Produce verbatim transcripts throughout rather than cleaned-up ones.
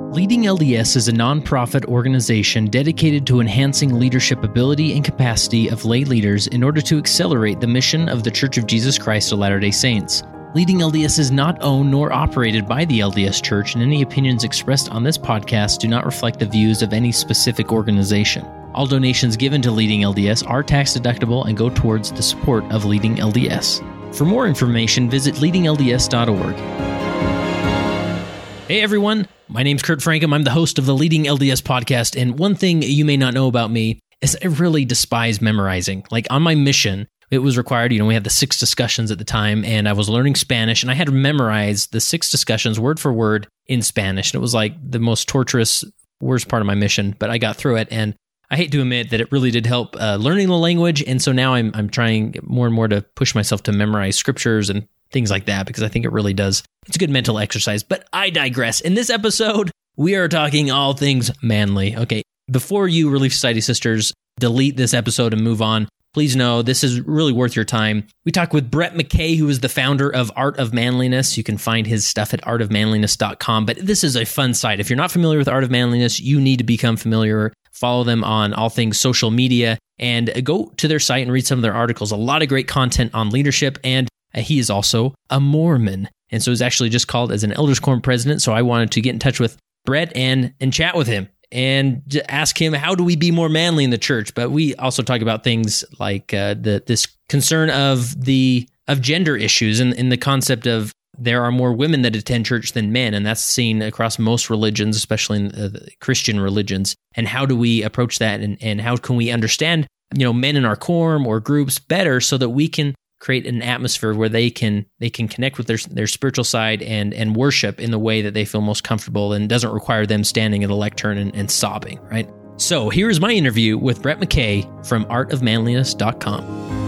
Leading L D S is a nonprofit organization dedicated to enhancing leadership ability and capacity of lay leaders in order to accelerate the mission of The Church of Jesus Christ of Latter-day Saints. Leading L D S is not owned nor operated by the L D S Church, and any opinions expressed on this podcast do not reflect the views of any specific organization. All donations given to Leading L D S are tax deductible and go towards the support of Leading L D S. For more information, visit leading L D S dot org. Hey everyone, my name's Kurt Frankham. I'm the host of the Leading L D S podcast, and one thing you may not know about me is I really despise memorizing. Like on my mission, it was required, you know, we had the six discussions at the time, and I was learning Spanish, and I had to memorize the six discussions word for word in Spanish, and it was like the most torturous, worst part of my mission, but I got through it, and I hate to admit that it really did help uh, learning the language, and so now I'm I'm trying more and more to push myself to memorize scriptures and things like that, because I think it really does. It's a good mental exercise, but I digress. In this episode, we are talking all things manly. Okay, before you Relief Society sisters delete this episode and move on, please know this is really worth your time. We talk with Brett McKay, who is the founder of Art of Manliness. You can find his stuff at art of manliness dot com, but this is a fun site. If you're not familiar with Art of Manliness, you need to become familiar. Follow them on all things social media and go to their site and read some of their articles. A lot of great content on leadership, and he is also a Mormon. And so he's actually just called as an Elders Quorum president. So I wanted to get in touch with Brett and, and chat with him and ask him, how do we be more manly in the church? But we also talk about things like uh, the this concern of the of gender issues and, and the concept of there are more women that attend church than men. And that's seen across most religions, especially in uh, the Christian religions. And how do we approach that? And, and how can we understand, you know, men in our quorum or groups better so that we can create an atmosphere where they can they can connect with their their spiritual side and and worship in the way that they feel most comfortable and doesn't require them standing at a lectern and, and sobbing, right? So here's my interview with Brett McKay from art of manliness dot com.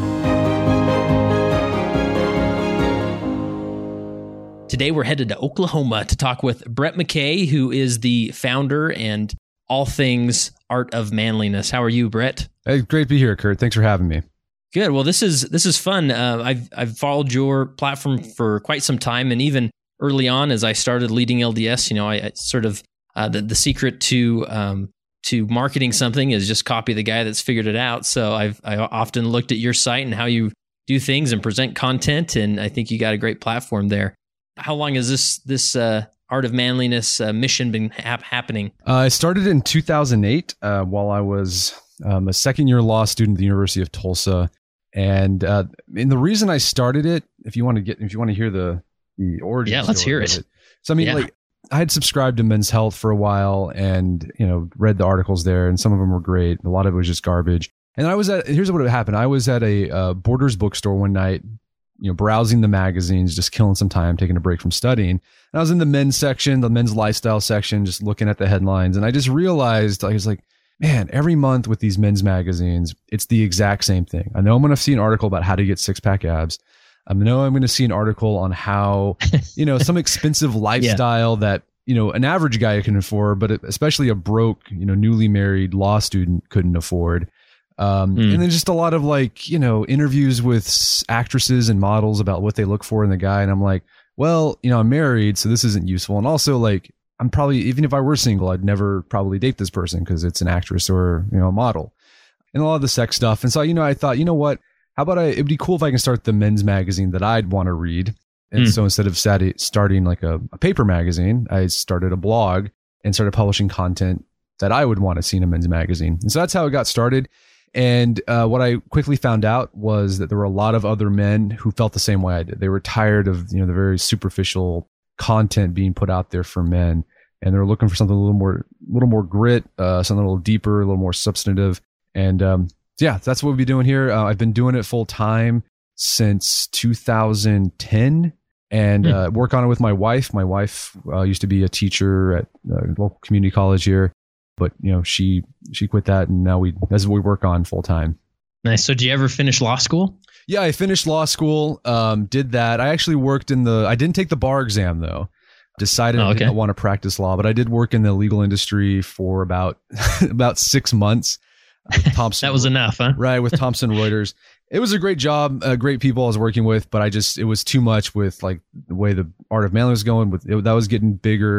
Today we're headed to Oklahoma to talk with Brett McKay, who is the founder and all things Art of Manliness. How are you, Brett? Hey, great to be here, Kurt. Thanks for having me. Good. Well, this is this is fun. Uh, I've I've followed your platform for quite some time, and even early on, as I started leading L D S, you know, I, I sort of uh, the the secret to um, to marketing something is just copy the guy that's figured it out. So I've I often looked at your site and how you do things and present content, and I think you got a great platform there. How long has this this uh, Art of Manliness uh, mission been hap- happening? Uh, I started in two thousand eight uh, while I was um, a second year law student at the University of Tulsa. And uh, and the reason I started it, if you want to get, if you want to hear the the origin, yeah, let's hear it. it. So I mean, yeah. like I had subscribed to Men's Health for a while, and you know, read the articles there, and some of them were great. A lot of it was just garbage. And I was at here's what happened. I was at a uh, Borders bookstore one night, you know, browsing the magazines, just killing some time, taking a break from studying. And I was in the men's section, the men's lifestyle section, just looking at the headlines, and I just realized I was like, man, every month with these men's magazines, it's the exact same thing. I know I'm going to see an article about how to get six pack abs. I know I'm going to see an article on how, you know, some expensive lifestyle yeah. that, you know, an average guy can afford, but especially a broke, you know, newly married law student couldn't afford. Um, mm. And then just a lot of like, you know, interviews with actresses and models about what they look for in the guy. And I'm like, well, you know, I'm married, so this isn't useful. And also like, I'm probably, even if I were single, I'd never probably date this person because it's an actress or, you know, a model, and a lot of the sex stuff. And so, you know, I thought, you know what, how about I, it'd be cool if I can start the men's magazine that I'd want to read. And mm. so instead of starting like a, a paper magazine, I started a blog and started publishing content that I would want to see in a men's magazine. And so that's how it got started. And uh, what I quickly found out was that there were a lot of other men who felt the same way I did. They were tired of, you know, the very superficial content being put out there for men, and they're looking for something a little more, a little more grit, uh, something a little deeper, a little more substantive. And um, yeah, that's what we'll be doing here. Uh, I've been doing it full time since two thousand ten, and mm. uh, work on it with my wife. My wife uh, used to be a teacher at a local community college here, but you know, she she quit that, and now we that's what we work on full time. Nice. So, did you ever finish law school? Yeah, I finished law school, um, did that. I actually worked in the, I didn't take the bar exam though. Decided oh, okay. I didn't want to practice law, but I did work in the legal industry for about, about six months. Thomson, that was enough, huh? Right, with Thomson Reuters. It was a great job, uh, great people I was working with, but I just, it was too much with like the way the Art of Manliness was going with, it, that was getting bigger.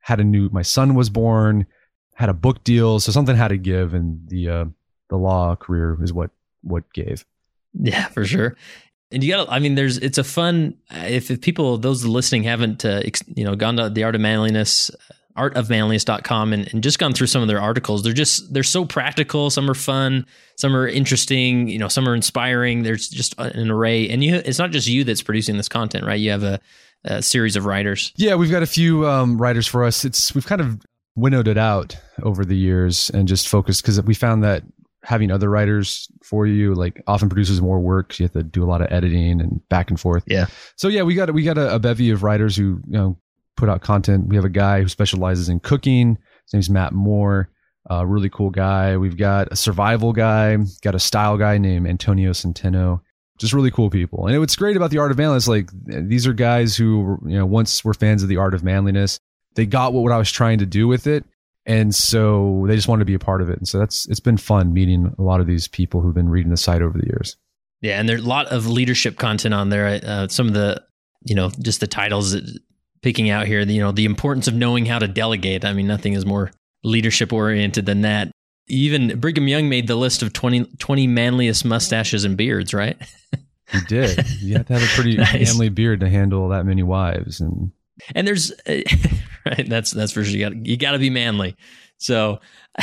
had a new, my son was born, had a book deal. So something had to give. And the, uh, the law career is what, what gave. Yeah, for sure. And you got to, I mean, there's, it's a fun, if, if people, those listening haven't, uh, you know, gone to the Art of Manliness, art of manliness dot com and, and just gone through some of their articles. They're just, they're so practical. Some are fun, some are interesting, you know, some are inspiring. There's just an array. And you, it's not just you that's producing this content, right? You have a, a series of writers. Yeah, we've got a few um, writers for us. It's, we've kind of winnowed it out over the years and just focused because we found that having other writers for you like often produces more work. You have to do a lot of editing and back and forth. Yeah. So yeah, we got we got a, a bevy of writers who, you know, put out content. We have a guy who specializes in cooking. His name's Matt Moore. A uh, really cool guy. We've got a survival guy, got a style guy named Antonio Centeno. Just really cool people. And what's great about the Art of Manliness, like these are guys who, you know, once were fans of the Art of Manliness, they got what, what I was trying to do with it. And so they just wanted to be a part of it. And so that's, it's been fun meeting a lot of these people who've been reading the site over the years. Yeah. And there's a lot of leadership content on there. Uh, some of the, you know, just the titles that, picking out here, you know, the importance of knowing how to delegate. I mean, nothing is more leadership oriented than that. Even Brigham Young made the list of twenty, twenty manliest mustaches and beards, right? He did. You have to have a pretty nice. manly beard to handle that many wives. And and there's, uh, right, that's that's for sure. You got you got to be manly. So,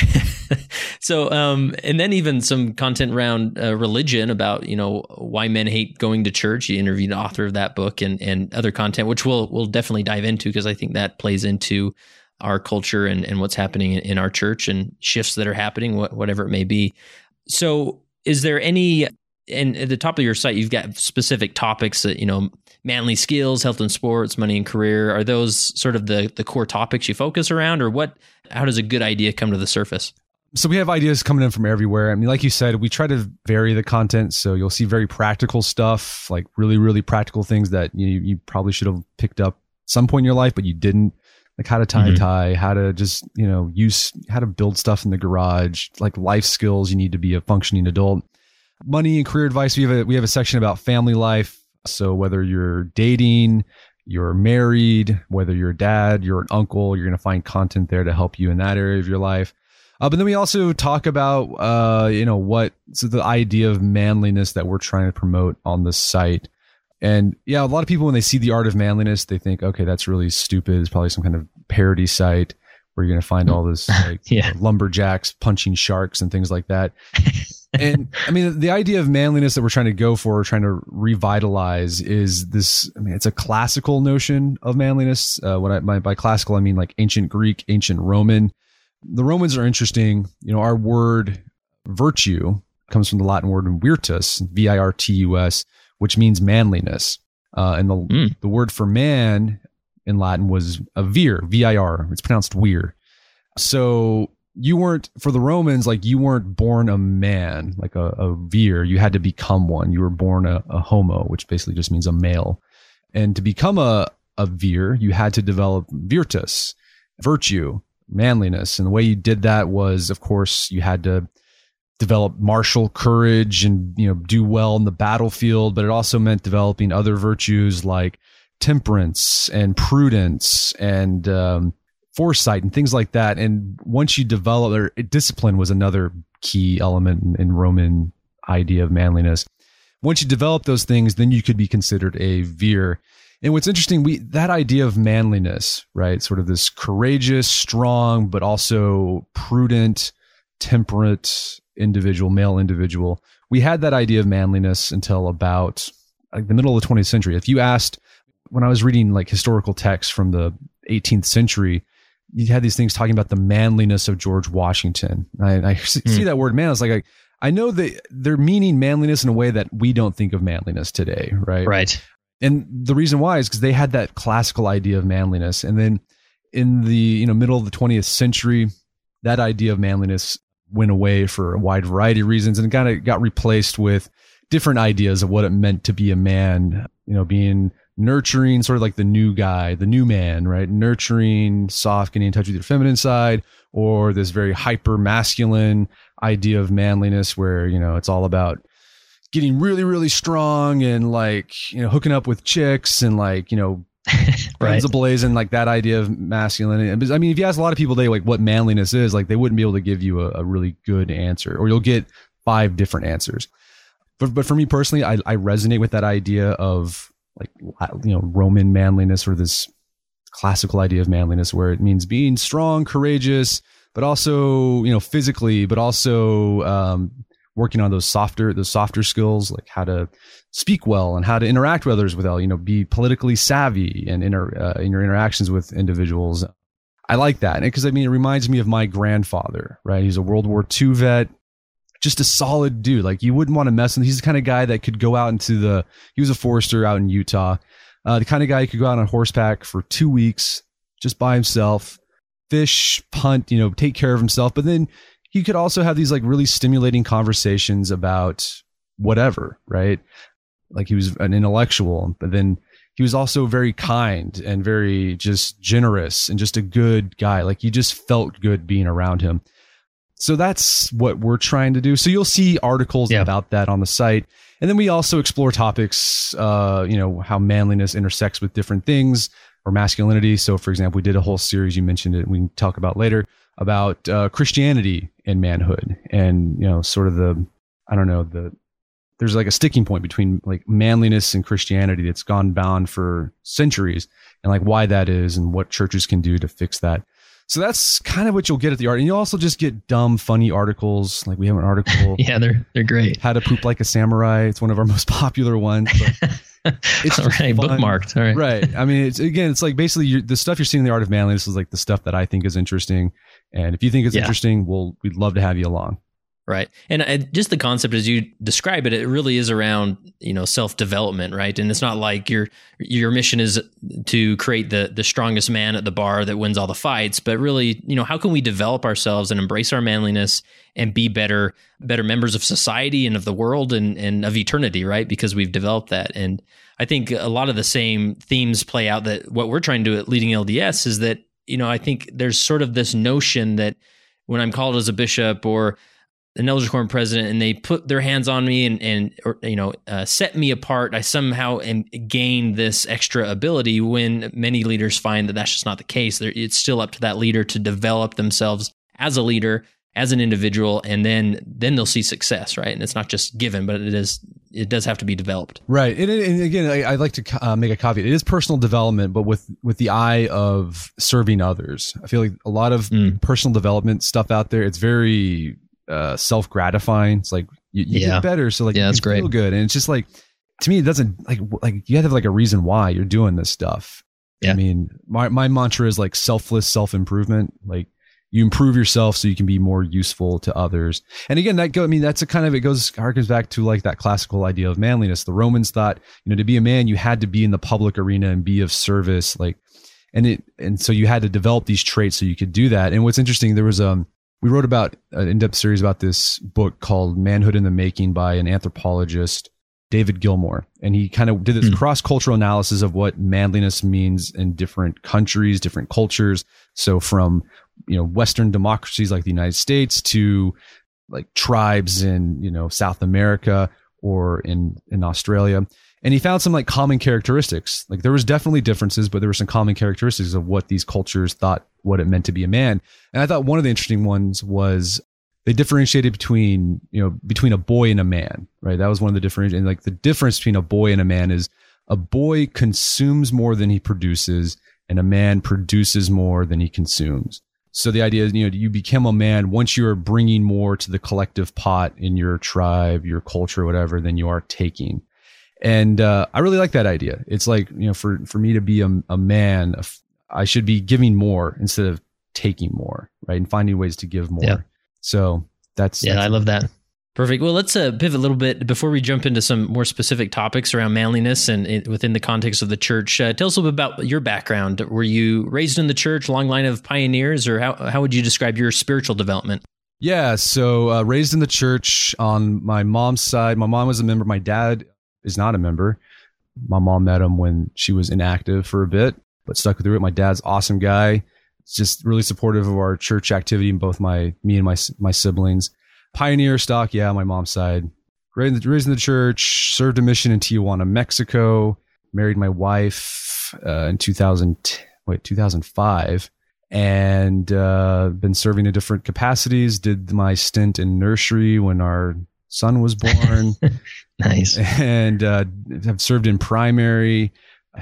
so, um, and then even some content around uh, religion about, you know, why men hate going to church. You interviewed the author of that book and, and other content, which we'll, we'll definitely dive into because I think that plays into our culture and, and what's happening in, in our church and shifts that are happening, wh- whatever it may be. So is there any, and at the top of your site, you've got specific topics that, you know, manly skills, health and sports, money and career. Are those sort of the, the core topics you focus around, or what, how does a good idea come to the surface? So we have ideas coming in from everywhere. I mean, like you said, we try to vary the content. So you'll see very practical stuff, like really, really practical things that you, you probably should have picked up at some point in your life, but you didn't. Like how to tie mm-hmm. a tie, how to just, you know, use, how to build stuff in the garage, like life skills you need to be a functioning adult. Money and career advice. We have a, we have a section about family life. So whether you're dating, you're married, whether you're a dad, you're an uncle, you're going to find content there to help you in that area of your life. Uh, but then we also talk about, uh, you know, what, so the idea of manliness that we're trying to promote on the site. And yeah, a lot of people, when they see the Art of Manliness, they think, okay, that's really stupid. It's probably some kind of parody site where you're going to find all this like yeah. you know, lumberjacks punching sharks and things like that. And I mean, the idea of manliness that we're trying to go for, trying to revitalize is this, I mean, it's a classical notion of manliness. Uh, when I, by, by classical, I mean like ancient Greek, ancient Roman. The Romans are interesting. You know, our word virtue comes from the Latin word virtus, V I R T U S, which means manliness. Uh, and the mm. the word for man in Latin was a vir, V I R. It's pronounced weir. So you weren't, for the Romans, like you weren't born a man, like a, a vir. You had to become one. You were born a, a homo, which basically just means a male. And to become a, a vir, you had to develop virtus, virtue, manliness. And the way you did that was, of course, you had to develop martial courage and, you know, do well in the battlefield, but it also meant developing other virtues like temperance and prudence and um, foresight and things like that. And once you develop, or discipline was another key element in, in Roman idea of manliness. Once you develop those things, then you could be considered a vir. And what's interesting, we that idea of manliness, right? Sort of this courageous, strong, but also prudent, temperate individual, male individual. We had that idea of manliness until about like the middle of the twentieth century. If you asked, when I was reading like historical texts from the eighteenth century, you had these things talking about the manliness of George Washington. I, I see mm. that word man. It's like, I, I know that they're meaning manliness in a way that we don't think of manliness today, right? Right. And the reason why is because they had that classical idea of manliness. And then in the you know middle of the twentieth century, that idea of manliness went away for a wide variety of reasons and kind of got replaced with different ideas of what it meant to be a man, you know, being nurturing, sort of like the new guy, the new man, right? Nurturing, soft, getting in touch with your feminine side, or this very hyper masculine idea of manliness where, you know, it's all about getting really, really strong and like, you know, hooking up with chicks and like, you know, Right. Guns ablazing, like that idea of masculinity. I mean, if you ask a lot of people today, like what manliness is, like they wouldn't be able to give you a, a really good answer, or you'll get five different answers. But but for me personally, I, I resonate with that idea of like, you know, Roman manliness, or this classical idea of manliness, where it means being strong, courageous, but also, you know, physically, but also um, working on those softer, those softer skills, like how to speak well and how to interact with others well, you know, be politically savvy and inter, uh, in your interactions with individuals. I like that. Because I mean, it reminds me of my grandfather, right? He's a World War Two vet, just a solid dude. Like you wouldn't want to mess with him. He's the kind of guy that could go out into the, he was a forester out in Utah. Uh, the kind of guy who could go out on horseback for two weeks just by himself, fish, hunt, you know, take care of himself. But then he could also have these like really stimulating conversations about whatever, right? Like he was an intellectual, but then he was also very kind and very just generous and just a good guy. Like you just felt good being around him. So that's what we're trying to do. So you'll see articles yeah. about that on the site. And then we also explore topics, uh, you know, how manliness intersects with different things, or masculinity. So for example, we did a whole series, you mentioned it, we can talk about later, about uh, Christianity and manhood, and, you know, sort of the, I don't know, the, there's like a sticking point between like manliness and Christianity that's gone bound for centuries, and like why that is and what churches can do to fix that. So that's kind of what you'll get at the art. And you'll also just get dumb, funny articles. Like we have an article. yeah, they're they're great. How to poop like a samurai. It's one of our most popular ones. But it's all right, fun. Bookmarked. All right. Right. I mean, it's again, it's like basically you're, the stuff you're seeing in the Art of Manliness is like the stuff that I think is interesting. And if you think it's yeah. interesting, we'll we'd love to have you along. Right. And uh, just the concept as you describe it, it really is around, you know, self-development, right? And it's not like your your mission is to create the the strongest man at the bar that wins all the fights, but really, you know, how can we develop ourselves and embrace our manliness and be better better members of society and of the world and, and of eternity, right? Because we've developed that. And I think a lot of the same themes play out that what we're trying to do at Leading L D S is that, you know, I think there's sort of this notion that when I'm called as a bishop or an Elders Quorum president, and they put their hands on me and, and or, you know, uh, set me apart, I somehow am, gain this extra ability, when many leaders find that that's just not the case. They're, it's still up to that leader to develop themselves as a leader, as an individual, and then then they'll see success, right? And it's not just given, but it is it does have to be developed. Right. And, and again, I, I'd like to uh, make a caveat. It is personal development, but with, with the eye of serving others. I feel like a lot of mm. personal development stuff out there, it's very... Uh, self-gratifying. It's like you, you yeah. get better, so like yeah, you that's feel great. good. And it's just like, to me, it doesn't like like you have to have like a reason why you're doing this stuff. Yeah. I mean, my my mantra is like selfless self-improvement. Like you improve yourself so you can be more useful to others. And again, that go. I mean, that's a kind of it goes harkens back to like that classical idea of manliness. The Romans thought, you know, to be a man, you had to be in the public arena and be of service. Like, and it and so you had to develop these traits so you could do that. And what's interesting, there was um. We wrote about an in-depth series about this book called Manhood in the Making by an anthropologist, David Gilmour. And he kind of did this mm. cross-cultural analysis of what manliness means in different countries, different cultures. So from, you know, Western democracies like the United States to like tribes in, you know, South America or in, in Australia. And he found some like common characteristics. Like there was definitely differences, but there were some common characteristics of what these cultures thought what it meant to be a man. And I thought one of the interesting ones was they differentiated between, you know, between a boy and a man, right? That was one of the different, and like the difference between a boy and a man is a boy consumes more than he produces, and a man produces more than he consumes. So the idea is, you know, you become a man once you are bringing more to the collective pot in your tribe, your culture, whatever, than you are taking. And uh, I really like that idea. It's like, you know, for, for me to be a, a man, a, I should be giving more instead of taking more, right? And finding ways to give more. Yeah. So that's... Yeah, that's I love that. Perfect. Well, let's uh, pivot a little bit before we jump into some more specific topics around manliness and it, within the context of the church. Uh, tell us a little bit about your background. Were you raised in the church, long line of pioneers, or how, how would you describe your spiritual development? Yeah, so uh, raised in the church on my mom's side. My mom was a member. My dad is not a member. My mom met him when she was inactive for a bit, but stuck through it. My dad's awesome guy. Just really supportive of our church activity in both my me and my my siblings. Pioneer stock, yeah, on my mom's side. Raised in the church, served a mission in Tijuana, Mexico. married my wife uh, in two thousand, wait, two thousand five, and uh, been serving in different capacities. Did my stint in nursery when our son was born. Nice. And uh, have served in primary.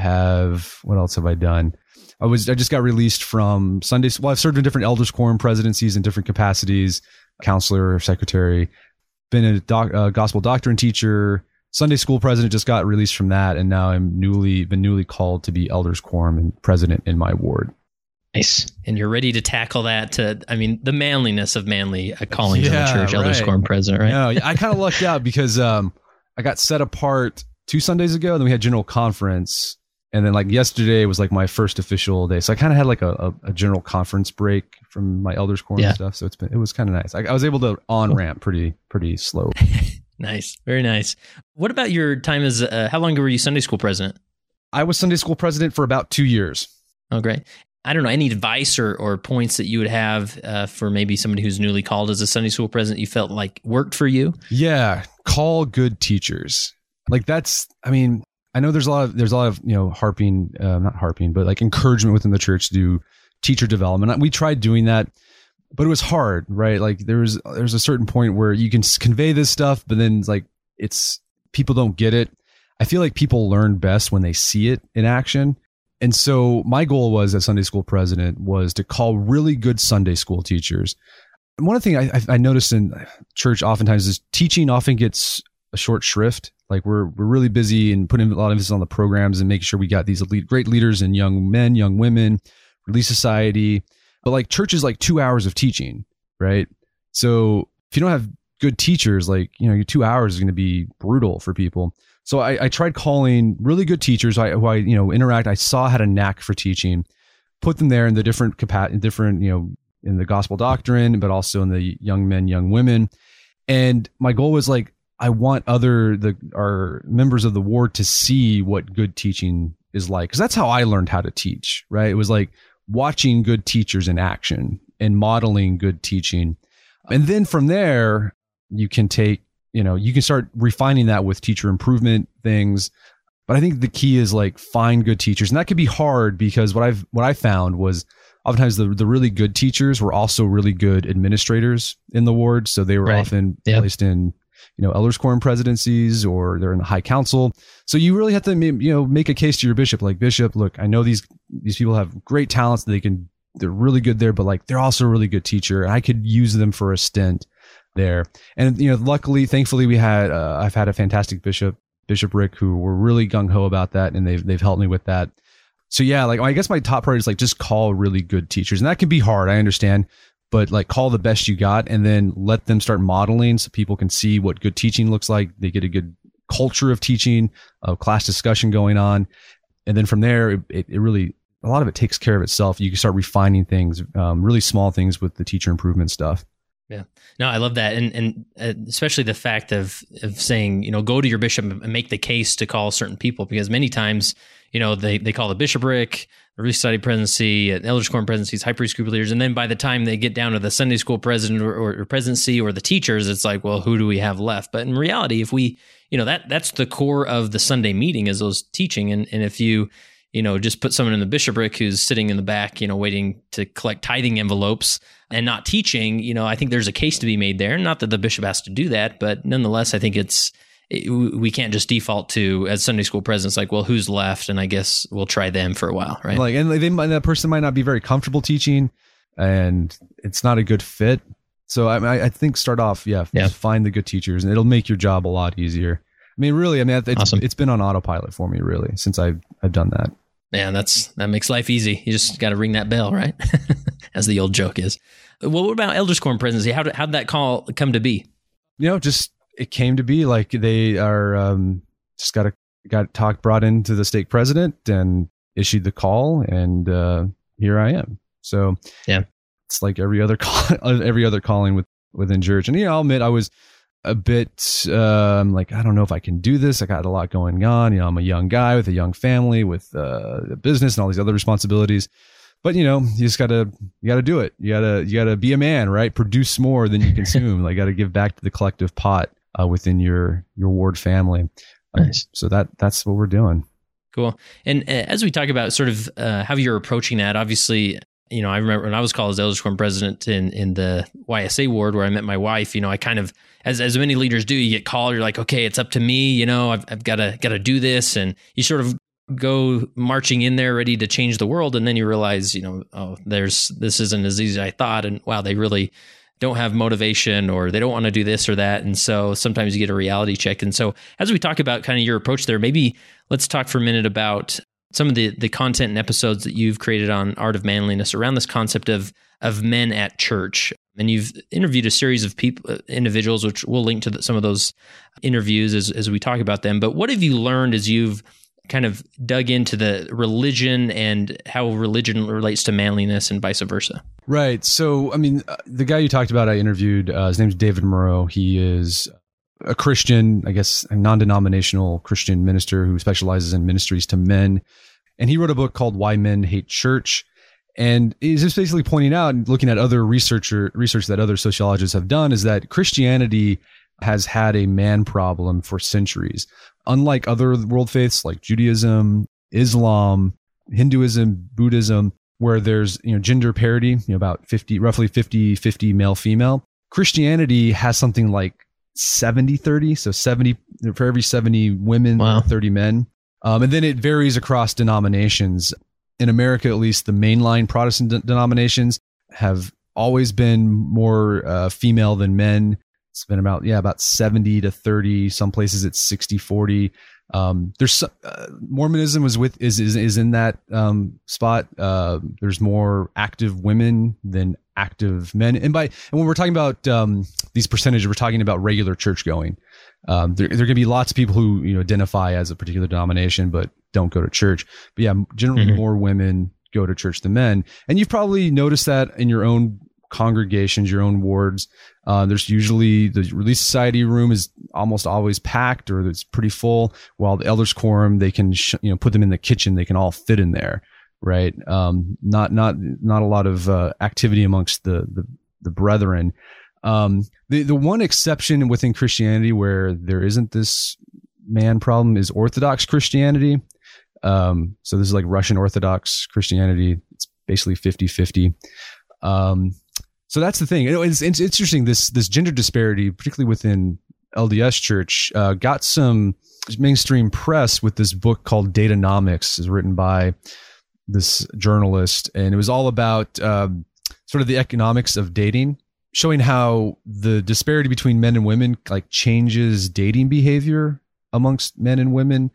Have what else have I done? I was I just got released from Sunday. Well, I've served in different elders quorum presidencies in different capacities, counselor, secretary. Been a doc, uh, gospel doctrine teacher, Sunday school president. Just got released from that, and now I'm newly been newly called to be elders quorum and president in my ward. Nice. And you're ready to tackle that. To I mean, the manliness of manly uh, callings yeah, in the church, elders right. quorum president, right? No, I kind of lucked out because um, I got set apart two Sundays ago. Then we had general conference. And then like yesterday was like my first official day. So I kind of had like a, a, a general conference break from my elders quorum yeah. and stuff. So it's been, it was kind of nice. I, I was able to on ramp pretty, pretty slow. Nice. Very nice. What about your time as, uh, how long were you Sunday school president? I was Sunday school president for about two years. Oh, great. I don't know, any advice or, or points that you would have uh, for maybe somebody who's newly called as a Sunday school president you felt like worked for you? Yeah. Call good teachers. Like that's, I mean, I know there's a lot of, there's a lot of, you know, harping, uh, not harping, but like encouragement within the church to do teacher development. We tried doing that, but it was hard, right? Like there was, there's a certain point where you can convey this stuff, but then it's like, it's, people don't get it. I feel like people learn best when they see it in action. And so my goal was as Sunday school president was to call really good Sunday school teachers. And one thing I, I noticed in church oftentimes is teaching often gets a short shrift. Like we're we're really busy and putting a lot of emphasis on the programs and making sure we got these elite, great leaders and young men, young women, Relief Society. But like church is like two hours of teaching, right? So if you don't have good teachers, like, you know, your two hours is going to be brutal for people. So I, I tried calling really good teachers I, who I, you know, interact. I saw had a knack for teaching, put them there in the different capa- different, you know, in the gospel doctrine, but also in the young men, young women. And my goal was like, I want other the our members of the ward to see what good teaching is like, because that's how I learned how to teach, right? It was like watching good teachers in action and modeling good teaching. And then from there, you can take, you know, you can start refining that with teacher improvement things. But I think the key is like find good teachers. And that could be hard because what I've what I found was oftentimes the, the really good teachers were also really good administrators in the ward. So they were right. often yep. placed in, you know, elders quorum presidencies, or they're in the high council. So you really have to, you know, make a case to your bishop, like, Bishop, look, I know these, these people have great talents. They can, they're really good there, but like, they're also a really good teacher. And I could use them for a stint there. And, you know, luckily, thankfully we had, uh, I've had a fantastic bishop, Bishop Rick, who were really gung ho about that. And they've, they've helped me with that. So yeah, like, I guess my top priority is like, just call really good teachers. And that can be hard. I understand. But like call the best you got and then let them start modeling so people can see what good teaching looks like. They get a good culture of teaching, of class discussion going on. And then from there, it, it really, a lot of it takes care of itself. You can start refining things, um, really small things with the teacher improvement stuff. Yeah. No, I love that. And and uh, especially the fact of of saying, you know, go to your bishop and make the case to call certain people, because many times, you know, they, they call the bishopric, the Relief Society presidency, elders quorum presidencies, high priest group leaders. And then by the time they get down to the Sunday school president or, or, or presidency or the teachers, it's like, well, who do we have left? But in reality, if we, you know, that that's the core of the Sunday meeting is those teaching. And, and if you, you know, just put someone in the bishopric who's sitting in the back, you know, waiting to collect tithing envelopes and not teaching, you know, I think there's a case to be made there. Not that the bishop has to do that, but nonetheless, I think it's, it, we can't just default to, as Sunday school presidents, like, well, who's left? And I guess we'll try them for a while, right? Like, and they, that person might not be very comfortable teaching, and it's not a good fit. So I, I think start off, yeah, yeah, find the good teachers, and it'll make your job a lot easier. I mean, really, I mean, it's, awesome. It's been on autopilot for me, really, since I've I've done that. Yeah, that's that makes life easy. You just got to ring that bell, right? As the old joke is. Well, what about elders quorum presidency? How did how did that call come to be? You know, just it came to be like they are um, just got a got talk brought into the stake president and issued the call, and uh, here I am. So yeah, it's like every other call, every other calling with within church. And you know, I'll admit I was a bit um, like, I don't know if I can do this. I got a lot going on. You know, I'm a young guy with a young family, with uh, a business and all these other responsibilities. But you know, you just gotta you gotta do it. You gotta you gotta be a man, right? Produce more than you consume. Like, gotta give back to the collective pot uh, within your your ward family. Nice. Uh, so that that's what we're doing. Cool. And uh, as we talk about sort of uh, how you're approaching that, obviously, you know, I remember when I was called as Elders Quorum president in, in the Y S A ward where I met my wife, you know, I kind of, as as many leaders do, you get called, you're like, okay, it's up to me, you know, I've, I've got to got to do this. And you sort of go marching in there ready to change the world. And then you realize, you know, oh, there's, this isn't as easy as I thought. And wow, they really don't have motivation or they don't want to do this or that. And so sometimes you get a reality check. And so as we talk about kind of your approach there, maybe let's talk for a minute about some of the, the content and episodes that you've created on Art of Manliness around this concept of of men at church. And you've interviewed a series of people, individuals, which we'll link to the, some of those interviews as, as we talk about them. But what have you learned as you've kind of dug into the religion and how religion relates to manliness and vice versa? Right. So, I mean, the guy you talked about, I interviewed, uh, his name's David Moreau. He is a Christian, I guess, a non-denominational Christian minister who specializes in ministries to men. And he wrote a book called Why Men Hate Church. And he's just basically pointing out and looking at other researcher research that other sociologists have done is that Christianity has had a man problem for centuries. Unlike other world faiths like Judaism, Islam, Hinduism, Buddhism, where there's, you know, gender parity, you know, about fifty, roughly fifty fifty male female, Christianity has something like seventy thirty. So seventy for every seventy women, wow. thirty men. Um, and then it varies across denominations. In America, at least, the mainline Protestant de- denominations have always been more uh, female than men. It's been about, yeah, about seventy to thirty. Some places it's sixty forty. Um, there's uh, Mormonism is with is is is in that um, spot. Uh, there's more active women than active men, and by and when we're talking about um, these percentages, we're talking about regular church going. Um, there, there are going to be lots of people who, you know, identify as a particular denomination but don't go to church. But yeah, generally mm-hmm. more women go to church than men, and you've probably noticed that in your own congregations, your own wards. Uh, there's usually the Relief Society room is almost always packed or it's pretty full, while the Elders Quorum, they can, sh- you know, put them in the kitchen. They can all fit in there. Right. Um, not, not, not a lot of, uh, activity amongst the, the, the brethren. Um, the, the one exception within Christianity where there isn't this man problem is Orthodox Christianity. Um, so this is like Russian Orthodox Christianity. It's basically fifty fifty. Um, So that's the thing. It's, it's interesting. This this gender disparity, particularly within L D S Church, uh, got some mainstream press with this book called Datanomics. It's written by this journalist, and it was all about um, sort of the economics of dating, showing how the disparity between men and women like changes dating behavior amongst men and women.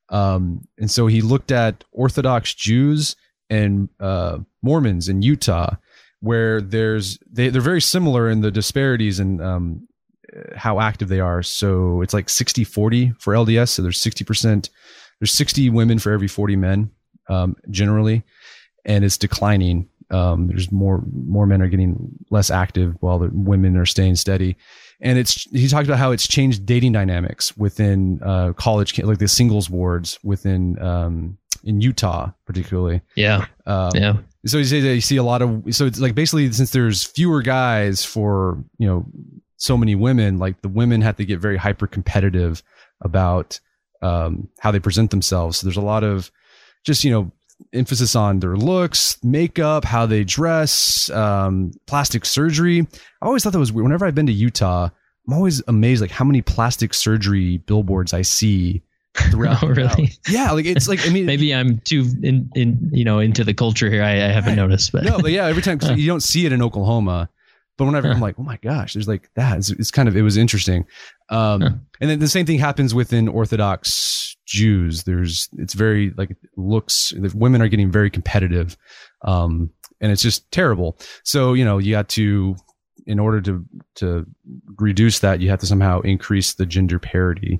Um, and so he looked at Orthodox Jews and uh, Mormons in Utah, where there's they, they're very similar in the disparities and um, how active they are. So it's like sixty forty for L D S. So there's sixty percent, there's sixty women for every forty men um, generally, and it's declining. Um, there's more more men are getting less active while the women are staying steady. And it's he talked about how it's changed dating dynamics within uh, college, like the singles wards within um, in Utah particularly. Yeah, um, yeah. So you say that you see a lot of, so it's like basically since there's fewer guys for, you know, so many women, like the women have to get very hyper competitive about um, how they present themselves. So there's a lot of just, you know, emphasis on their looks, makeup, how they dress, um, plastic surgery. I always thought that was weird. Whenever I've been to Utah, I'm always amazed like how many plastic surgery billboards I see throughout. Oh, really? Yeah, like it's like I mean, maybe I'm too in, in you know into the culture here. I, I haven't I, noticed, but no, but yeah, every time cause you don't see it in Oklahoma, but whenever huh. I'm like, oh my gosh, there's like that. It's, it's kind of it was interesting. Um, huh. And then the same thing happens within Orthodox Jews. There's it's very like looks. The women are getting very competitive, um, and it's just terrible. So you know you got to. In order to to reduce that, you have to somehow increase the gender parity.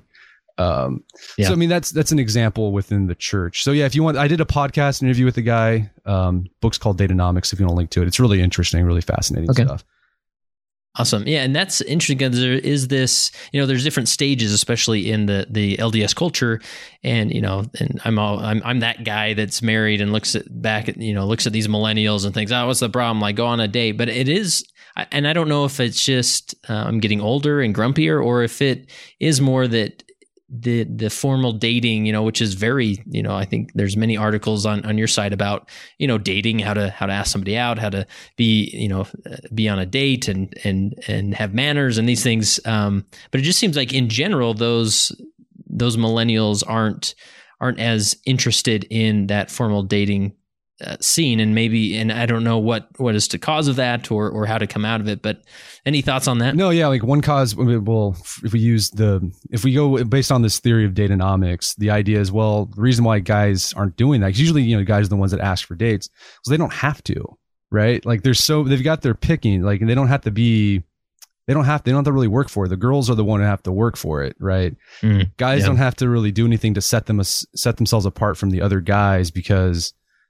Um, yeah. So I mean that's that's an example within the church. So yeah, if you want, I did a podcast interview with the guy. Um, book's called Datanomics. If you want to link to it, it's really interesting, really fascinating okay. stuff. Awesome. Yeah. And that's interesting because there is this, you know, there's different stages, especially in the, the L D S culture. And, you know, and I'm all, I'm, I'm that guy that's married and looks at back at, you know, looks at these millennials and thinks, oh, what's the problem? Like go on a date. But it is, and I don't know if it's just uh, I'm getting older and grumpier or if it is more that the the formal dating, you know, which is very, you know, I think there's many articles on, on your site about, you know, dating, how to how to ask somebody out, how to be, you know, be on a date and and and have manners and these things. Um, but it just seems like in general, those those millennials aren't aren't as interested in that formal dating uh, scene, and maybe, and I don't know what what is the cause of that or or how to come out of it. But any thoughts on that? No, yeah, like one cause. Well, if we use the, if we go based on this theory of Datanomics, the idea is, well, the reason why guys aren't doing that, 'cause usually, you know, guys are the ones that ask for dates, so they don't have to, right? Like they're so they've got their picking, like they don't have to be. They don't have. They don't have to really work for it. The girls are the one who have to work for it, right? Mm, guys yeah. don't have to really do anything to set them set themselves apart from the other guys, because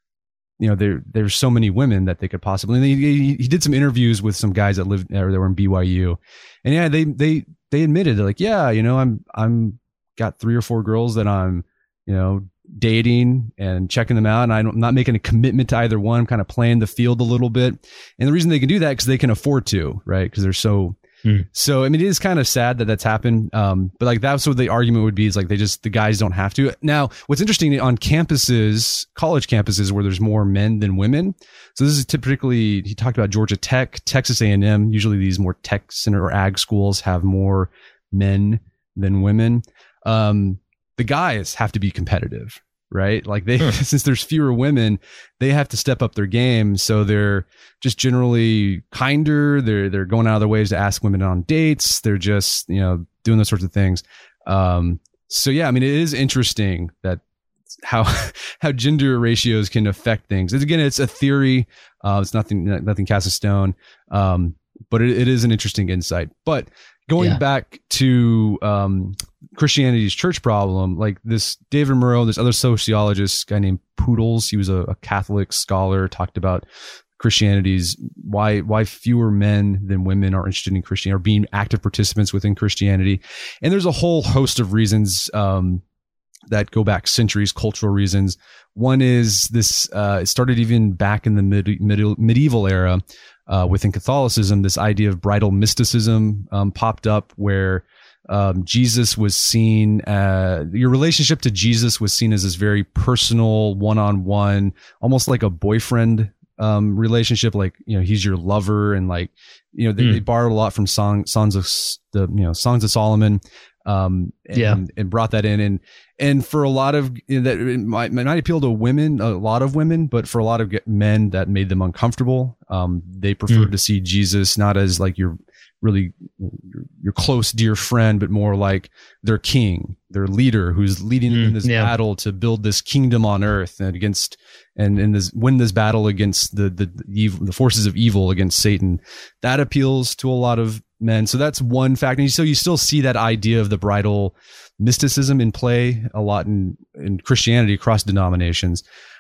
you know there there's so many women that they could possibly. And he, he, he did some interviews with some guys that lived or that were in B Y U, and yeah, they they they admitted, like, yeah, you know, I'm I'm got three or four girls that I'm you know dating and checking them out, and I'm not making a commitment to either one. I'm kind of playing the field a little bit, and the reason they can do that because they can afford to, right? Because they're so. Mm. So, I mean, it is kind of sad that that's happened. Um, but like, that's what the argument would be, is like, they just, the guys don't have to. Now, what's interesting on campuses, college campuses where there's more men than women. So this is typically, he talked about Georgia Tech, Texas A and M. Usually these more tech center or ag schools have more men than women. Um, the guys have to be competitive, right? Like they, huh. since there's fewer women, they have to step up their game. So they're just generally kinder. They're, they're going out of their ways to ask women on dates. They're just, you know, doing those sorts of things. Um, so yeah, I mean, it is interesting that how, how gender ratios can affect things. It's, again, it's a theory. Uh, it's nothing, nothing cast in stone. Um, but it, it is an interesting insight. But going yeah. back to, um, Christianity's church problem, like this David Moreau, this other sociologist, guy named Poodles, he was a, a Catholic scholar, talked about Christianity's why why fewer men than women are interested in Christianity or being active participants within Christianity. And there's a whole host of reasons um, that go back centuries, cultural reasons. One is this, uh, it started even back in the mid, mid, medieval era uh, within Catholicism. This idea of bridal mysticism um, popped up, where Um, Jesus was seen, uh, your relationship to Jesus was seen as this very personal, one-on-one, almost like a boyfriend, um, relationship. Like, you know, he's your lover, and like, you know, they, mm. they borrowed a lot from song, songs of the, you know, Songs of Solomon, um, and, yeah. and brought that in. And, and for a lot of you know, that, it might, it might appeal to women, a lot of women, but for a lot of men that made them uncomfortable. Um, they preferred mm. to see Jesus not as like your, really your, your close dear friend, but more like their king, their leader, who's leading mm, in this yeah. battle to build this kingdom on earth and against and and this win this battle against the the the, evil, the forces of evil, against Satan. That appeals to a lot of men. So that's one factor. And so you still see that idea of the bridal mysticism in play a lot in in Christianity across denominations.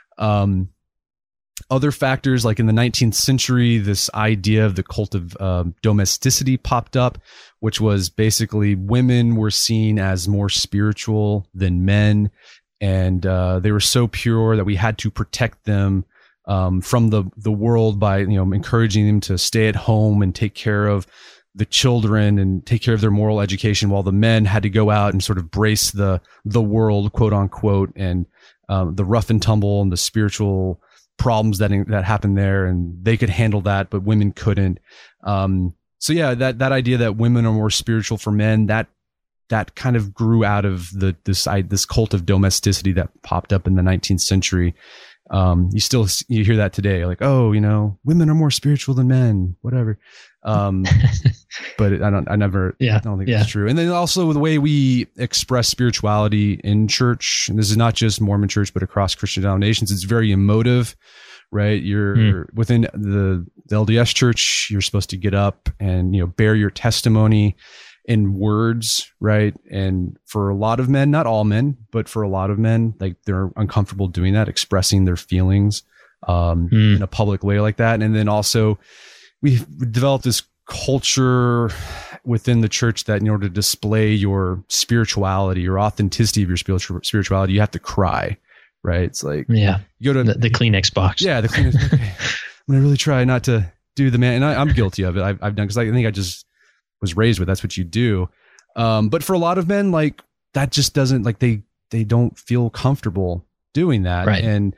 Um, Other factors, like in the nineteenth century, this idea of the cult of uh, domesticity popped up, which was basically women were seen as more spiritual than men, and uh, they were so pure that we had to protect them um, from the the world by you know encouraging them to stay at home and take care of the children and take care of their moral education, while the men had to go out and sort of brace the the world, quote unquote, and um, the rough and tumble and the spiritual problems that that happened there, and they could handle that, but women couldn't. Um, so yeah, that that idea that women are more spiritual for men, that that kind of grew out of the this this cult of domesticity that popped up in the nineteenth century. Um, you still you hear that today, like, oh, you know, women are more spiritual than men, whatever. Um, but I don't, I never, yeah, I don't think yeah. that's true. And then also the way we express spirituality in church, and this is not just Mormon church, but across Christian denominations, it's very emotive, right? You're mm. within the, the L D S church, you're supposed to get up and, you know, bear your testimony in words, right? And for a lot of men, not all men, but for a lot of men, like they're uncomfortable doing that, expressing their feelings um, mm. in a public way like that. And then also we've developed this culture within the church that in order to display your spirituality, your authenticity of your spiritual spirituality, you have to cry, right? It's like, yeah, you go to the, the Kleenex box. Yeah. The Kleenex. Okay, I'm going to really try not to do the man. And I, I'm guilty of it. I've, I've done, cause I think I just was raised with, that's what you do. Um, but for a lot of men, like that just doesn't like they they don't feel comfortable doing that. Right. And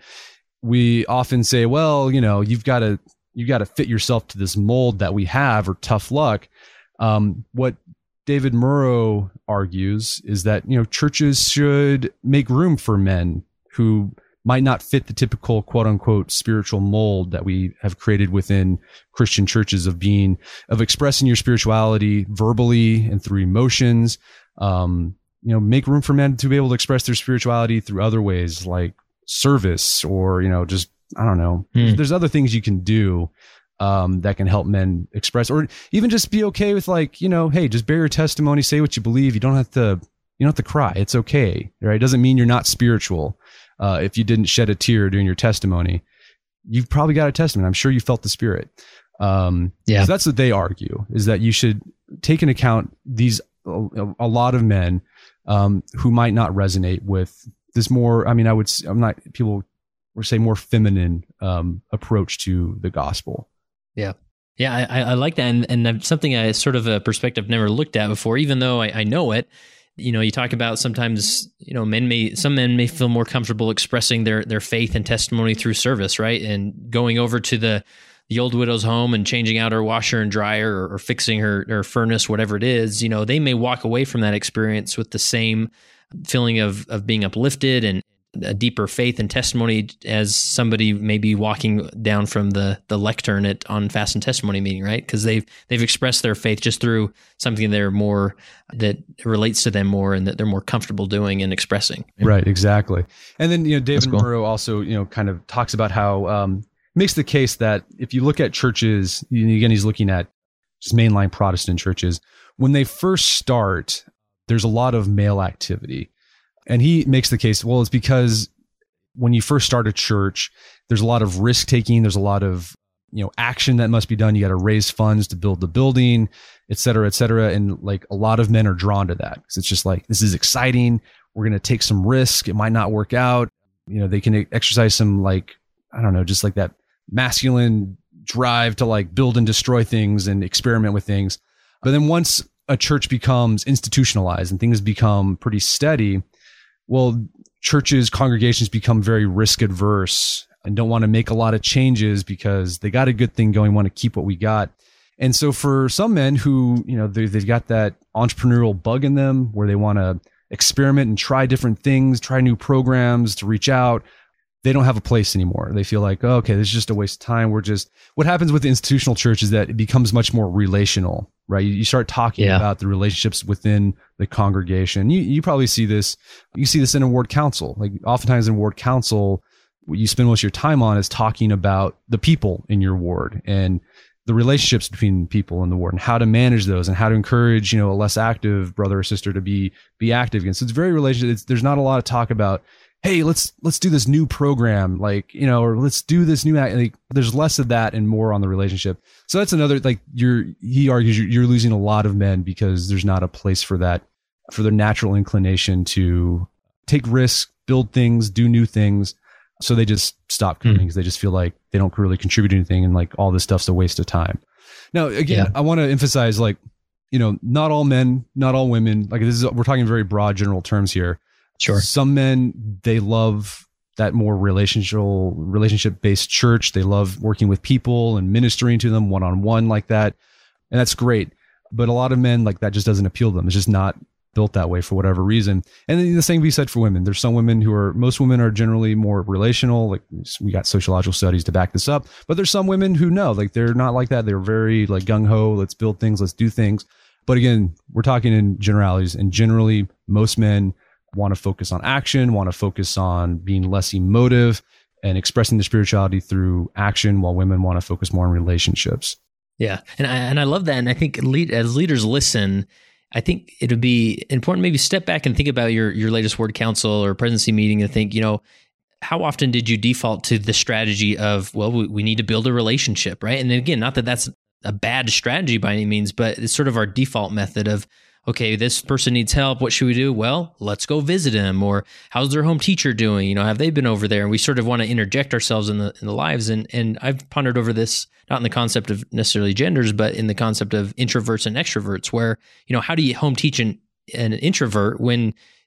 we often say, well, you know, you've got to you got to fit yourself to this mold that we have, or tough luck. Um, what David Murrow argues is that, you know, churches should make room for men who might not fit the typical quote unquote spiritual mold that we have created within Christian churches of being, of expressing your spirituality verbally and through emotions. Um, you know, make room for men to be able to express their spirituality through other ways, like service, or, you know, just, I don't know, Hmm. there's other things you can do um, that can help men express, or even just be okay with, like, you know, hey, just bear your testimony, say what you believe. You don't have to, you don't have to cry. It's okay. Right. It doesn't mean you're not spiritual. Uh, if you didn't shed a tear during your testimony, you've probably got a testimony. I'm sure you felt the Spirit. Um, Yeah. so that's what they argue, is that you should take into account these, a, a lot of men um, who might not resonate with this more, I mean, I would, s- I'm not, people would say more feminine um, approach to the gospel. Yeah. Yeah, I, I like that. And, and that's something I sort of a perspective I've never looked at before, even though I, I know it. You know, you talk about sometimes, you know, men may, some men may feel more comfortable expressing their, their faith and testimony through service, right? And going over to the, the old widow's home and changing out her washer and dryer, or, or fixing her, her furnace, whatever it is, you know, they may walk away from that experience with the same feeling of, of being uplifted and a deeper faith and testimony as somebody maybe walking down from the the lectern at on Fast and Testimony meeting, right? Because they've they've expressed their faith just through something they're more, that relates to them more, and that they're more comfortable doing and expressing. Right, exactly. And then, you know, David cool. Murrow also, you know, kind of talks about how um, makes the case that if you look at churches, you know, again, he's looking at just mainline Protestant churches, when they first start, there's a lot of male activity. And he makes the case, well, it's because when you first start a church, there's a lot of risk taking. There's a lot of, you know, action that must be done. You got to raise funds to build the building, et cetera, et cetera. And like a lot of men are drawn to that because it's just like, this is exciting. We're going to take some risk. It might not work out. You know, they can exercise some, like, I don't know, just like that masculine drive to like build and destroy things and experiment with things. But then once a church becomes institutionalized and things become pretty steady, well, churches, congregations become very risk adverse and don't want to make a lot of changes because they got a good thing going, want to keep what we got. And so for some men who, you know, they, they've got that entrepreneurial bug in them where they want to experiment and try different things, try new programs to reach out, they don't have a place anymore. They feel like, oh, okay, this is just a waste of time. We're just, what happens with the institutional church is that it becomes much more relational, right? You, you start talking Yeah. about the relationships within the congregation. You, you probably see this, you see this in a ward council. Like oftentimes in ward council, what you spend most of your time on is talking about the people in your ward and the relationships between people in the ward and how to manage those and how to encourage, you know, a less active brother or sister to be, be active again. So it's very relational. It's, there's not a lot of talk about, hey, let's let's do this new program, like, you know, or let's do this new act. Like, there's less of that and more on the relationship. So that's another, like, you're he argues you're, you're losing a lot of men because there's not a place for that, for their natural inclination to take risks, build things, do new things. So they just stop coming because mm. they just feel like they don't really contribute anything, and like all this stuff's a waste of time. Now, again, yeah. I want to emphasize, like, you know, not all men, not all women. Like, this is, we're talking very broad general terms here. Sure. Some men, they love that more relational, relationship-based church. They love working with people and ministering to them one-on-one like that. And that's great. But a lot of men, like, that just doesn't appeal to them. It's just not built that way for whatever reason. And then the same can be said for women. There's some women who are, most women are generally more relational. Like, we got sociological studies to back this up. But there's some women who know, like, they're not like that. They're very, like, gung-ho. Let's build things. Let's do things. But again, we're talking in generalities. And generally, most men want to focus on action, want to focus on being less emotive and expressing their spirituality through action, while women want to focus more on relationships. Yeah. And I, and I love that. And I think lead, as leaders listen, I think it would be important maybe step back and think about your, your latest ward council or presidency meeting and think, you know, how often did you default to the strategy of, well, we, we need to build a relationship, right? And then again, not that that's a bad strategy by any means, but it's sort of our default method of, okay, this person needs help. What should we do? Well, let's go visit him. Or how's their home teacher doing? You know, have they been over there? And we sort of want to interject ourselves in the in the lives. And and I've pondered over this, not in the concept of necessarily genders, but in the concept of introverts and extroverts, where, you know, how do you home teach an, an introvert when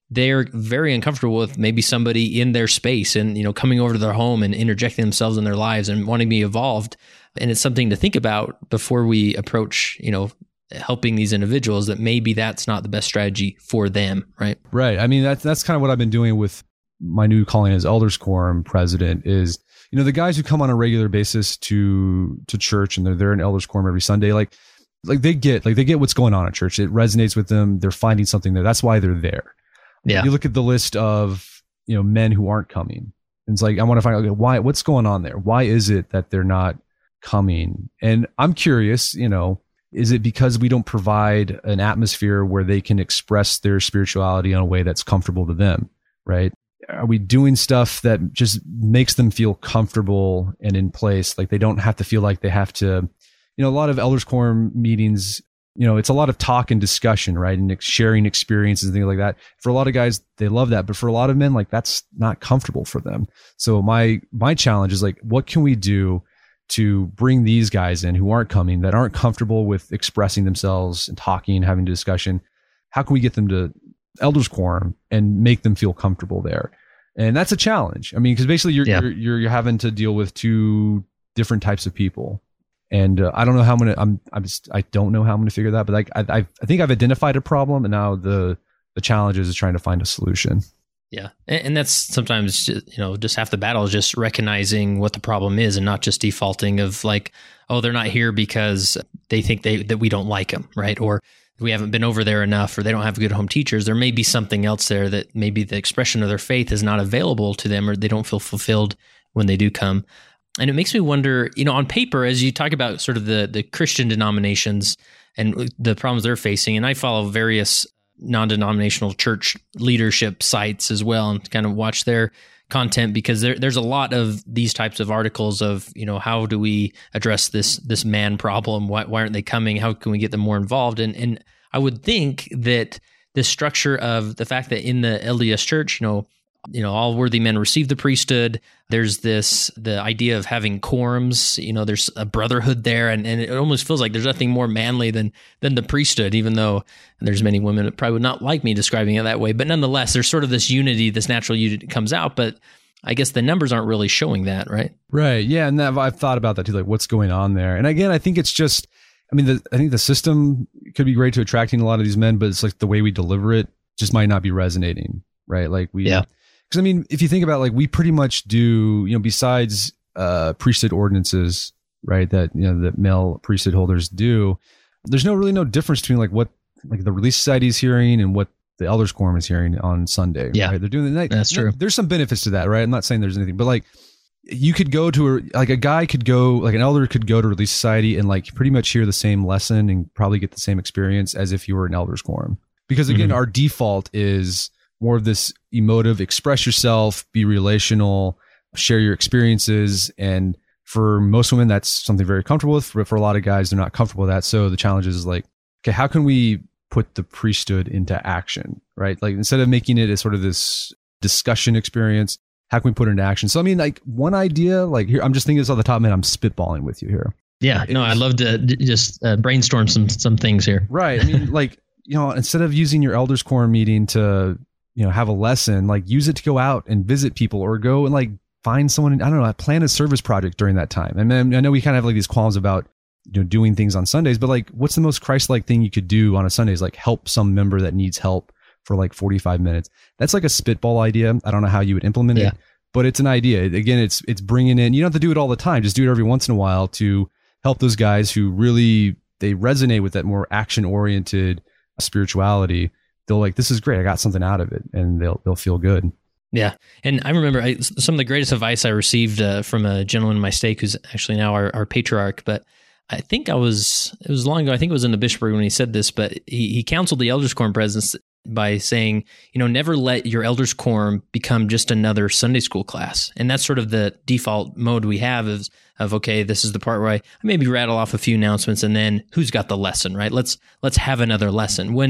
they're very uncomfortable with maybe somebody in their space and, you know, coming over to their home and interjecting themselves in their lives and wanting to be involved. And it's something to think about before we approach, you know, helping these individuals, that maybe that's not the best strategy for them, right? Right. I mean, that's, that's kind of what I've been doing with my new calling as Elders Quorum president is, you know, the guys who come on a regular basis to, to church and they're there in Elders Quorum every Sunday, like, like they get, like they get what's going on at church. It resonates with them. They're finding something there. That's why they're there. Yeah. You look at the list of, you know, men who aren't coming. And it's like, I want to find out, okay, why, what's going on there? Why is it that they're not coming? And I'm curious, you know, is it because we don't provide an atmosphere where they can express their spirituality in a way that's comfortable to them, right? Are we doing stuff that just makes them feel comfortable and in place? Like they don't have to feel like they have to, you know, a lot of Elders Quorum meetings, you know, it's a lot of talk and discussion, right? And sharing experiences and things like that. For a lot of guys, they love that. But for a lot of men, like that's not comfortable for them. So my, my challenge is like, what can we do to bring these guys in who aren't coming, that aren't comfortable with expressing themselves and talking, having a discussion? How can we get them to Elders Quorum and make them feel comfortable there? And that's a challenge. I mean, because basically you're, yeah. you're, you're, you're having to deal with two different types of people. And uh, I don't know how I'm gonna. I'm. I'm just. I don't know how I'm gonna figure that. But like, I. I I think I've identified a problem, and now the the challenge is trying to find a solution. Yeah, and, and that's sometimes, you know, just half the battle is just recognizing what the problem is, and not just defaulting of like, oh, they're not here because they think they that we don't like them, right? Or we haven't been over there enough, or they don't have good home teachers. There may be something else there that maybe the expression of their faith is not available to them, or they don't feel fulfilled when they do come. And it makes me wonder, you know, on paper, as you talk about sort of the, the Christian denominations and the problems they're facing, and I follow various non-denominational church leadership sites as well and kind of watch their content, because there, there's a lot of these types of articles of, you know, how do we address this this man problem? Why, why aren't they coming? How can we get them more involved? And, and I would think that the structure of the fact that in the L D S church, you know, you know, all worthy men receive the priesthood. There's this, the idea of having quorums, you know, there's a brotherhood there. And, and it almost feels like there's nothing more manly than, than the priesthood, even though there's many women that probably would not like me describing it that way. But nonetheless, there's sort of this unity, this natural unity comes out. But I guess the numbers aren't really showing that, right? Right. Yeah. And that, I've thought about that too, like what's going on there. And again, I think it's just, I mean, the, I think the system could be great to attracting a lot of these men, but it's like the way we deliver it just might not be resonating, right? Like we, yeah. Because I mean, if you think about, like, we pretty much do, you know, besides uh, priesthood ordinances, right, that, you know, that male priesthood holders do, there's no really no difference between like what like the Relief Society is hearing and what the Elders Quorum is hearing on Sunday. Yeah, right? They're doing the night. That's true. There's some benefits to that, right? I'm not saying there's anything, but like you could go to a, like a guy could go, like an elder could go to Relief Society and like pretty much hear the same lesson and probably get the same experience as if you were an Elders Quorum. Because again, mm-hmm. our default is more of this emotive, express yourself, be relational, share your experiences. And for most women, that's something very comfortable with. But for a lot of guys, they're not comfortable with that. So the challenge is like, okay, how can we put the priesthood into action, right? Like instead of making it as sort of this discussion experience, how can we put it into action? So, I mean, like one idea, like here, I'm just thinking this off the top of my head, I'm spitballing with you here. Yeah, no, I'd love to just uh, brainstorm some some things here. Right. I mean, like, you know, instead of using your Elders Quorum meeting to, you know, have a lesson, like use it to go out and visit people or go and like find someone, I don't know, plan a service project during that time. And then I know we kind of have like these qualms about, you know, doing things on Sundays, but like what's the most Christ-like thing you could do on a Sunday is like help some member that needs help for like forty-five minutes. That's like a spitball idea. I don't know how you would implement yeah. it, but it's an idea. Again, it's, it's bringing in, you don't have to do it all the time. Just do it every once in a while to help those guys who really, they resonate with that more action-oriented spirituality. They'll like, this is great. I got something out of it, and they'll they'll feel good. Yeah, and I remember I, some of the greatest advice I received uh, from a gentleman in my stake who's actually now our, our patriarch. But I think I was it was long ago. I think it was in the bishopric when he said this. But he he counseled the Elders Quorum presidents by saying, you know, never let your Elders Quorum become just another Sunday school class. And that's sort of the default mode we have of of okay, this is the part where I, I maybe rattle off a few announcements, and then who's got the lesson, right? Let's let's have another lesson when.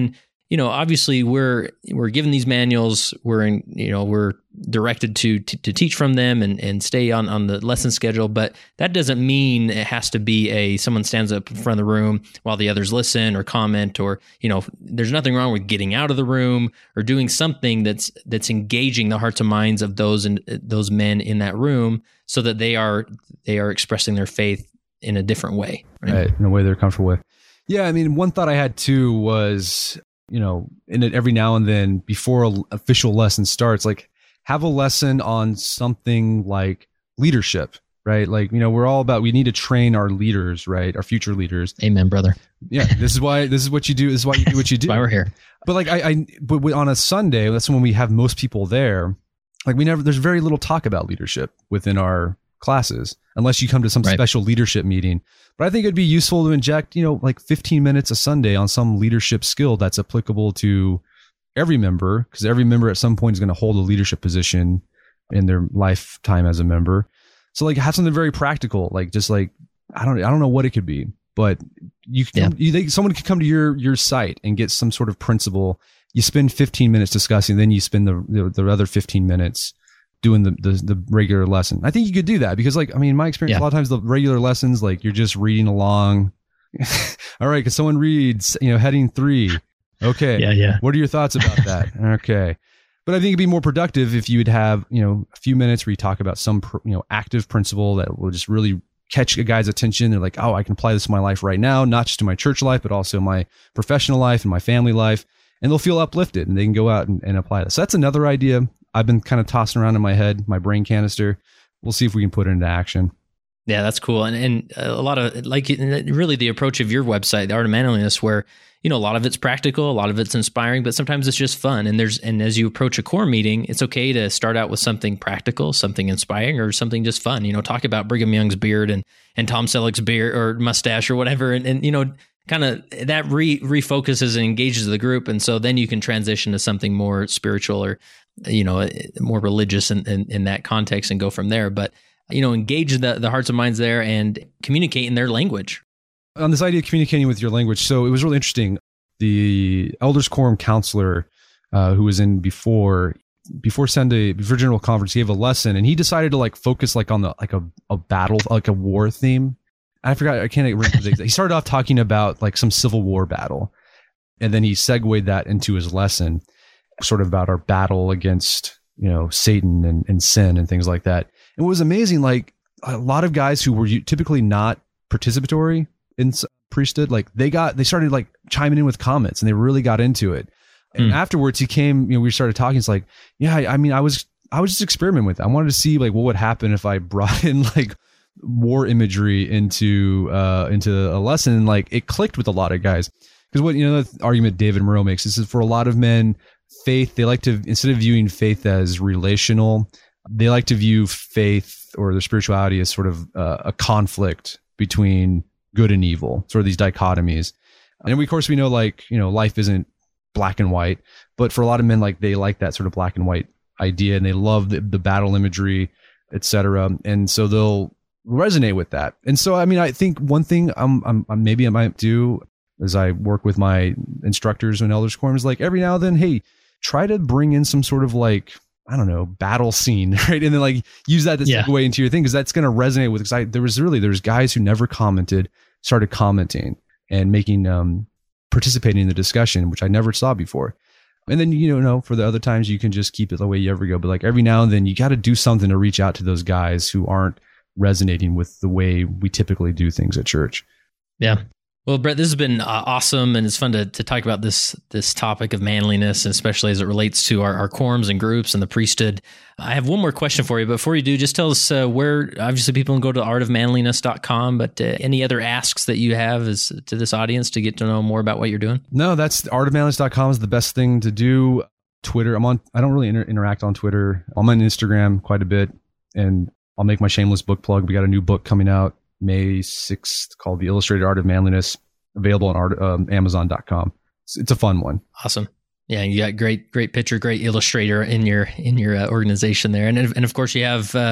you know, obviously we're we're given these manuals, we're in, you know, we're directed to to, to teach from them and, and stay on, on the lesson schedule, but that doesn't mean it has to be a someone stands up in front of the room while the others listen or comment, or, you know, there's nothing wrong with getting out of the room or doing something that's that's engaging the hearts and minds of those and those men in that room so that they are they are expressing their faith in a different way. Right? Right, in a way they're comfortable with. Yeah, I mean, one thought I had too was, you know, in it every now and then before an official lesson starts, like have a lesson on something like leadership, right? Like, you know, we're all about, we need to train our leaders, right? Our future leaders. Amen, brother. Yeah. This is why, this is what you do. This is why you do what you do. That's why we're here. But like, I, I, but on a Sunday, that's when we have most people there. Like we never, there's very little talk about leadership within our classes, unless you come to some right. special leadership meeting. But I think it'd be useful to inject, you know, like fifteen minutes a Sunday on some leadership skill that's applicable to every member, because every member at some point is going to hold a leadership position in their lifetime as a member. So like have something very practical, like just like, I don't, I don't know what it could be, but you can, yeah. you think someone could come to your, your site and get some sort of principle. You spend fifteen minutes discussing, then you spend the, the, the other fifteen minutes doing the, the the regular lesson. I think you could do that because, like, I mean, in my experience, yeah. a lot of times the regular lessons, like you're just reading along. All right, because someone reads, you know, heading three. Okay. Yeah, yeah. What are your thoughts about that? Okay. But I think it'd be more productive if you would have, you know, a few minutes where you talk about some, you know, active principle that will just really catch a guy's attention. They're like, oh, I can apply this to my life right now, not just to my church life, but also my professional life and my family life. And they'll feel uplifted and they can go out and, and apply this. So that's another idea I've been kind of tossing around in my head, my brain canister. We'll see if we can put it into action. Yeah, that's cool. And and a lot of, like, really the approach of your website, The Art of Manliness, where, you know, a lot of it's practical, a lot of it's inspiring, but sometimes it's just fun. And there's, and as you approach a core meeting, it's okay to start out with something practical, something inspiring, or something just fun. You know, talk about Brigham Young's beard and, and Tom Selleck's beard or mustache or whatever. And, and you know, kind of that re refocuses and engages the group. And so then you can transition to something more spiritual or, you know, more religious in, in, in that context and go from there. But, you know, engage the, the hearts and minds there and communicate in their language. On this idea of communicating with your language, so it was really interesting. The Elders Quorum counselor uh, who was in before before Sunday, before General Conference, he gave a lesson, and he decided to like focus like on the like a, a battle, like a war theme. I forgot, I can't remember the exact. He started off talking about like some Civil War battle, and then he segued that into his lesson, sort of about our battle against, you know, Satan and, and sin and things like that. And what was amazing, like a lot of guys who were typically not participatory in priesthood, like they got, they started like chiming in with comments, and they really got into it. And mm. afterwards, he came, you know, we started talking. It's like, yeah, I, I mean, I was, I was just experimenting with it. I wanted to see like what would happen if I brought in like war imagery into uh into a lesson, and like it clicked with a lot of guys. Because what, you know, the argument David Moreau makes is for a lot of men, faith, they like to, instead of viewing faith as relational, they like to view faith or their spirituality as sort of uh, a conflict between good and evil, sort of these dichotomies. And we, of course, we know, like, you know, life isn't black and white, but for a lot of men, like they like that sort of black and white idea, and they love the, the battle imagery, et cetera. And so they'll resonate with that. And so, I mean, I think one thing I'm, I'm, I'm maybe I might do as I work with my instructors and Elders Quorum is like every now and then, hey, try to bring in some sort of like, I don't know, battle scene, right? And then like use that to yeah. segue into your thing, because that's going to resonate with, because I, there was really, there's guys who never commented, started commenting and making, um, participating in the discussion, which I never saw before. And then, you know, for the other times you can just keep it the way you ever go. But like every now and then you got to do something to reach out to those guys who aren't resonating with the way we typically do things at church. Yeah. Well, Brett, this has been uh, awesome, and it's fun to to talk about this this topic of manliness, especially as it relates to our, our quorums and groups and the priesthood. I have one more question for you, but before you do, just tell us uh, where, obviously people can go to art of manliness dot com, but uh, any other asks that you have is to this audience to get to know more about what you're doing? No, that's art of manliness dot com is the best thing to do. Twitter, I'm on, I don't really inter- interact on Twitter. I'm on Instagram quite a bit, and I'll make my shameless book plug. We got a new book coming out May sixth called The Illustrated Art of Manliness, available on art, um, amazon dot com. It's, it's a fun one. Awesome. Yeah, you got great, great picture, great illustrator in your in your uh, organization there, and and of course you have uh,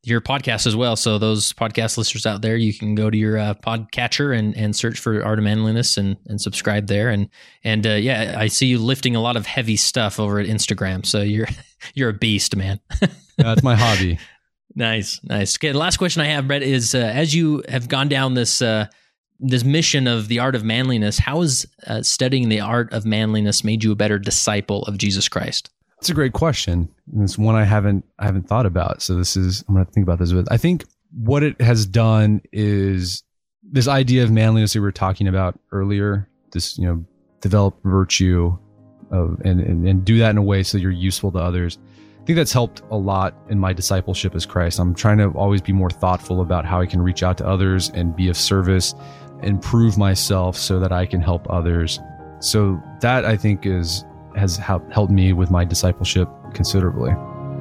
your podcast as well. So those podcast listeners out there, you can go to your uh, podcatcher and, and search for Art of Manliness and, and subscribe there. And, and, uh, yeah, I see you lifting a lot of heavy stuff over at Instagram. So you're, you're a beast, man. That's my hobby. Nice. Nice. Okay. The last question I have, Brett, is, uh, as you have gone down this, uh, this mission of the art of manliness, how has uh, studying the art of manliness made you a better disciple of Jesus Christ? That's a great question. It's one I haven't I haven't thought about. So this is I'm going to think about this. But I think what it has done is this idea of manliness that we were talking about earlier. This, you know, develop virtue of and, and and do that in a way so you're useful to others. I think that's helped a lot in my discipleship as Christ. I'm trying to always be more thoughtful about how I can reach out to others and be of service, improve myself so that I can help others. So that I think is has helped me with my discipleship considerably.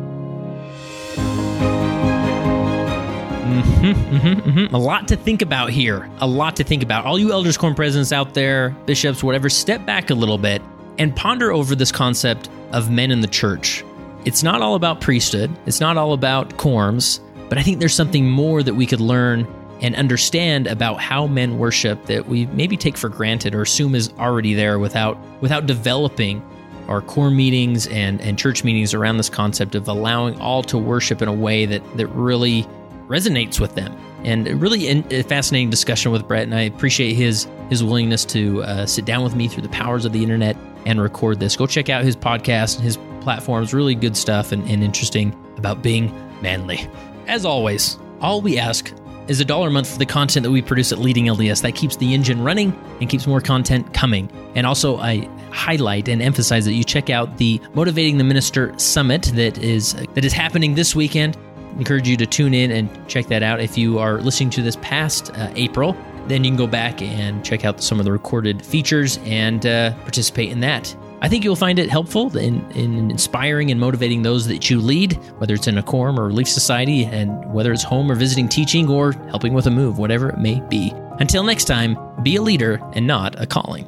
Mm-hmm, mm-hmm, mm-hmm. A lot to think about here. A lot to think about. All you elders, quorum presidents out there, bishops, whatever, step back a little bit and ponder over this concept of men in the church. It's not all about priesthood. It's not all about quorums, but I think there's something more that we could learn and understand about how men worship that we maybe take for granted or assume is already there without without developing our core meetings and, and church meetings around this concept of allowing all to worship in a way that, that really resonates with them. And really in, a fascinating discussion with Brett, and I appreciate his his willingness to uh, sit down with me through the powers of the internet and record this. Go check out his podcast and his platforms. Really good stuff and, and interesting about being manly. As always, all we ask is a dollar a month for the content that we produce at Leading L D S. That keeps the engine running and keeps more content coming. And also, I highlight and emphasize that you check out the Motivating the Minister Summit that is that is happening this weekend. I encourage you to tune in and check that out. If you are listening to this past uh, April, then you can go back and check out some of the recorded features and uh, participate in that. I think you'll find it helpful in, in inspiring and motivating those that you lead, whether it's in a quorum or relief society, and whether it's home or visiting teaching or helping with a move, whatever it may be. Until next time, be a leader and not a calling.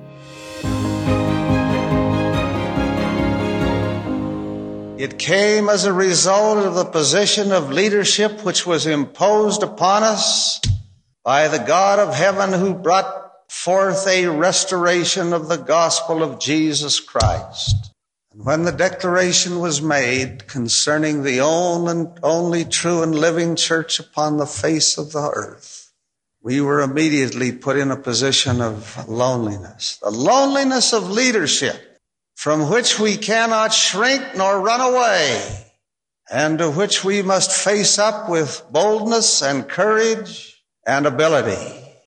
It came as a result of the position of leadership which was imposed upon us by the God of heaven, who brought forth a restoration of the gospel of Jesus Christ. And when the declaration was made concerning the only and only true and living church upon the face of the earth, we were immediately put in a position of loneliness, the loneliness of leadership, from which we cannot shrink nor run away, and to which we must face up with boldness and courage and ability.